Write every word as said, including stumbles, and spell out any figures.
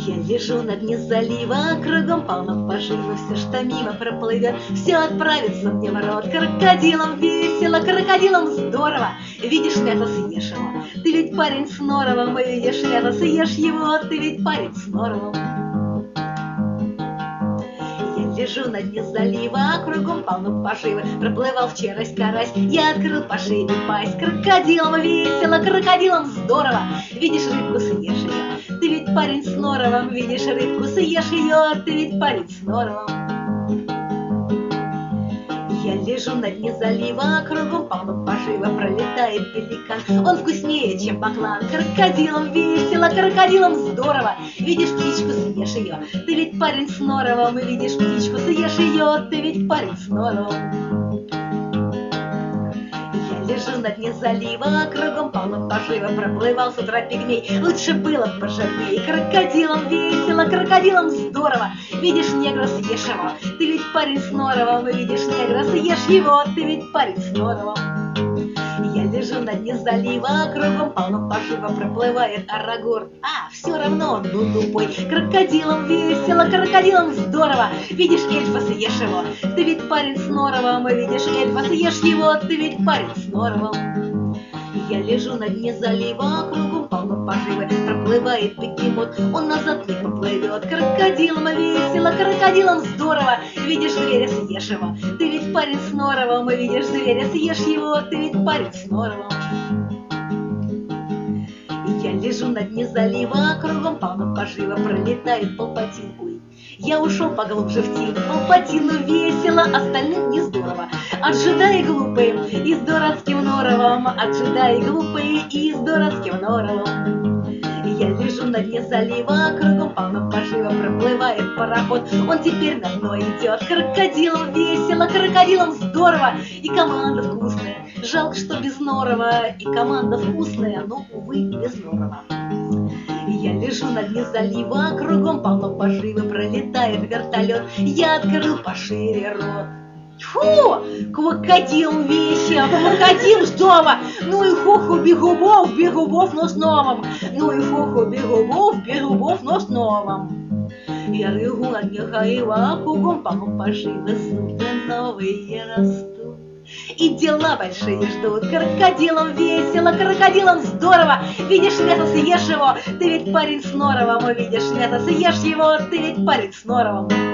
Я лежу на дне залива, кругом полно пожива, все, что мимо проплывет, все отправится мне в рот. Крокодилом весело, крокодилом здорово. Видишь, мята, съешь его, ты ведь парень с норовом. Видишь, мята, съешь его, ты ведь парень с норовом. Лежу на дне залива, кругом полно поживы. Проплывал вчера карась, я открыл по шее пасть. Крокодилом весело, крокодилом здорово. Видишь, рыбку, съешь ее, ты ведь парень с норовом. Видишь, рыбку, съешь ее, ты ведь парень с норовом. Я лежу на дне залива, кругом полно пожива. Пролетает пеликан, он вкуснее, чем баклан. Крокодилом весело, крокодилом здорово. Видишь, птичку, съешь ее, ты ведь парень с норовом. Видишь, птичку, съешь ее, ты ведь парень с норовом. Я лежу на дне залива, кругом полно пожива. Проплывал с утра пигмей, лучше было бы пожирней. Крокодилом весело, крокодилом здорово. Видишь, негра, съешь его, ты ведь парень с норовом. Видишь, негра, съешь его, ты ведь парень с норовом. Я лежу на дне залива, кругом полно пожива. Проплывает арагор, а, все равно он был тупой. Крокодилом весело, крокодилом здорово. Видишь, эльфа, съешь его, ты ведь парень с норовом. Видишь, эльфа, съешь его, ты ведь парень с норовом. Я лежу на дне залива, кругом полно поживы. Проплывает бегемот, он назад не поплывет. Крокодилом весело, крокодилом здорово. Видишь, зверя, съешь его, ты ведь парень с норовом. Видишь, зверя, съешь его, ты ведь парень с норовом. Я лежу на дне залива, кругом полно пожива. Пролетает полпатин, ой, я ушел поглубже в тень. Полпатину весело, остальным не здорово. Отжидай глупые и с дурацким норовом. Отжидай глупые и с дурацким норовом. Я лежу на дне залива, кругом полно пожива. Проплывает пароход, он теперь на дно идет. Крокодилом весело, крокодилом здорово. И команда вкусная, жалко, что без норова. И команда вкусная, но, увы, без норова. Я лежу на дне залива, кругом полно поживы. Пролетает вертолет, я открыл пошире рот. Фу, крокодил весело, крокодил здорово. Ну и хуху бегубов, бегубов, но с новым. Ну и хуху бегубов, бегубов, но с новым. Я лежу на дне залива, кругом полно поживы. Зубы новые растут и дела большие ждут. Крокодилом весело, крокодилом здорово. Видишь, мята, съешь его, ты ведь парень с норовом. Видишь, мята, съешь его, ты ведь парень с норовом.